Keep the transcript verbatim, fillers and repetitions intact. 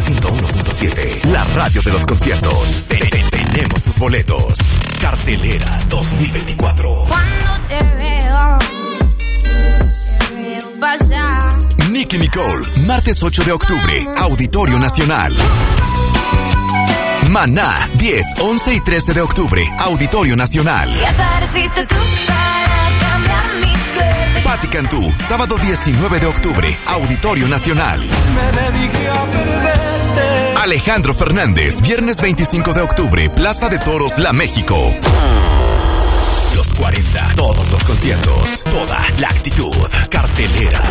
ciento uno punto siete. La radio de los conciertos. Te- te- Tenemos tus boletos. Cartelera dos mil veinticuatro. Cuando te veo, te veo pasar. Nicki Nicole, martes ocho de octubre, Auditorio Nacional. Maná, diez, once y trece de octubre, Auditorio Nacional. Y apareciste tú para cambiar mi suerte. Patti Cantú, sábado diecinueve de octubre, Auditorio Nacional. Me dediqué a perderte. Alejandro Fernández, viernes veinticinco de octubre, Plaza de Toros, La México. Los cuarenta, todos los conciertos, toda la actitud. Cartelera